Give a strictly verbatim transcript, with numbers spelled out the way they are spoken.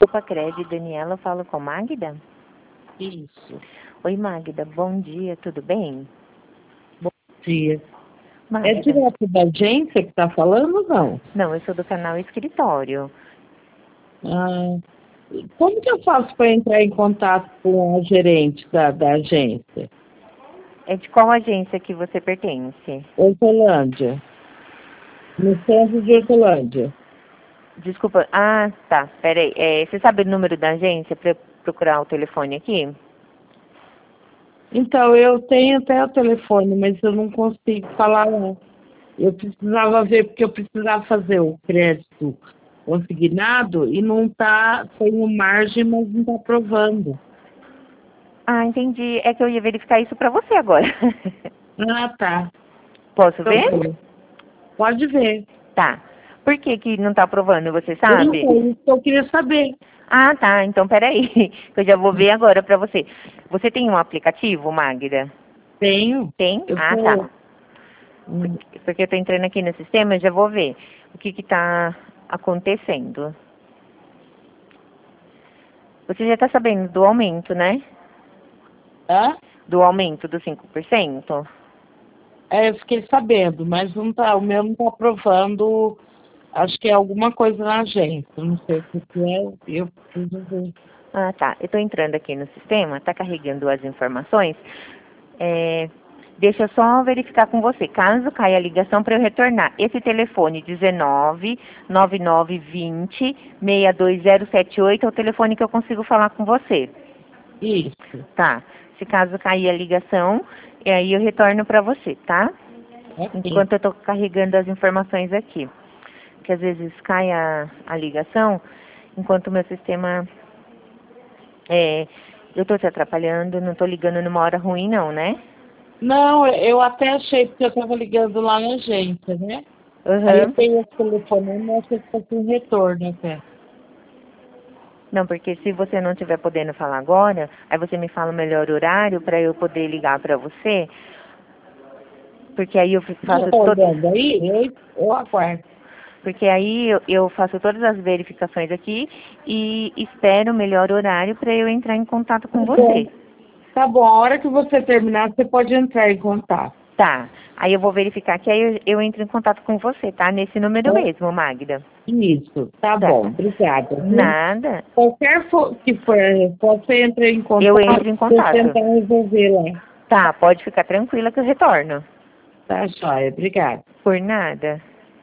Cred, Daniela, falo com Magda? Isso. Oi, Magda, bom dia, tudo bem? Bom dia. Magda. É direto da agência que está falando ou não? Não, eu sou do canal Escritório. Ah, como que eu faço para entrar em contato com a gerente da, da agência? É de qual agência que você pertence? Hortolândia. No centro de Hortolândia. Desculpa, ah, tá, peraí. É, você sabe o número da agência para procurar o telefone aqui? Então, eu tenho até o telefone, mas eu não consigo falar não. Eu precisava ver, porque eu precisava fazer o crédito consignado e não está, tem margem, mas não está aprovando. Ah, entendi. É que eu ia verificar isso para você agora. Ah, tá. Posso Então, ver? tá. Pode ver. Tá. Por que que não tá aprovando, você Eu não sabe? sei, isso que eu queria saber. Ah, tá. Então, peraí. Que eu já vou ver agora pra você. Você tem um aplicativo, Magda? Tenho. Tem? Eu Ah, vou. tá. Hum. Porque, porque eu tô entrando aqui no sistema, eu já vou ver o que que tá acontecendo. Você já tá sabendo do aumento, né? Hã? Do aumento dos cinco por cento? É, eu fiquei sabendo, mas não tá, o meu não está aprovando. Acho que é alguma coisa na agência. Não sei o que que é. Eu preciso ver. Ah, tá. Eu tô entrando aqui no sistema, tá carregando as informações. É, deixa eu só verificar com você. Caso caia a ligação para eu retornar, esse telefone dezenove, noventa e nove, vinte, sessenta e dois zero sete oito é o telefone que eu consigo falar com você. Isso. Tá. Se caso cair a ligação, e aí eu retorno para você, tá? Ok. Enquanto eu tô carregando as informações aqui. Que às vezes cai a, a ligação, enquanto o meu sistema... É, eu tô te atrapalhando, não tô ligando numa hora ruim não, né? Não, eu até achei, porque eu estava ligando lá na agência, né? Aí eu Uhum. tenho esse telefone, mas achei que fosse um retorno até. Não, porque se você não estiver podendo falar agora, aí você me fala o melhor horário para eu poder ligar para você, porque aí eu Já faço está todo, olhando aí? Eu, eu aguardo. porque aí eu, eu faço todas as verificações aqui e espero o melhor horário para eu entrar em contato Tá com bom. você. Tá bom, a hora que você terminar, você pode entrar em contato. Tá. Aí eu vou verificar que aí eu, eu entro em contato com você, tá? Nesse número É mesmo, Magda. isso, tá Tá. bom, obrigada. Viu? Nada. Qualquer fo- que for, você entra em Eu contato, entro em eu contato. tentar resolver lá. Tá, pode ficar tranquila que eu retorno. Tá, joia, obrigada. Por nada.